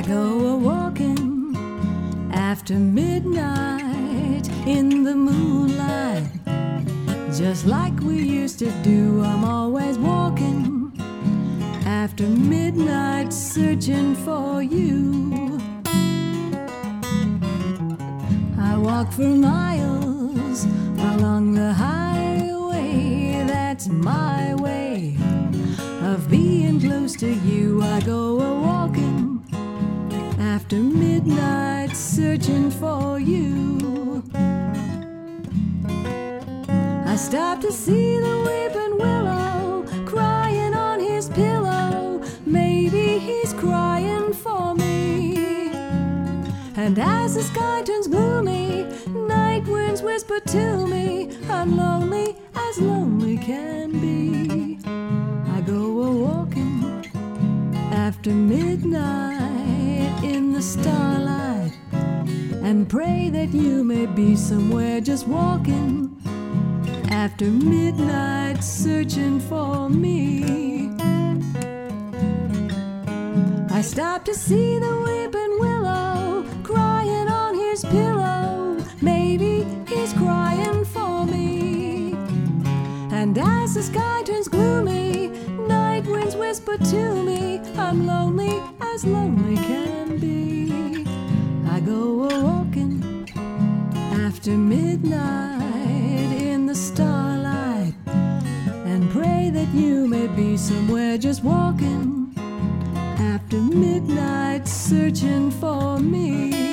go a-walking after midnight in the moonlight. Just like we used to do, I'm always walking after midnight, searching for you. I walk for miles along the highway, that's my way of being close to you. I go a-walking after midnight, searching for you. I stop to see the weeping willow crying on his pillow. Maybe he's crying for me. And as the sky turns gloomy, night winds whisper to me, I'm lonely as lonely can be. I go a-walking after midnight in the starlight, and pray that you may be somewhere just walking after midnight, searching for me. I stop to see the weeping willow crying on his pillow. Maybe he's crying for me. And as the sky turns gloomy, night winds whisper to me, I'm lonely as lonely can be. I go a-walking after midnight in the starlight, and pray that you may be somewhere just walking after midnight, searching for me.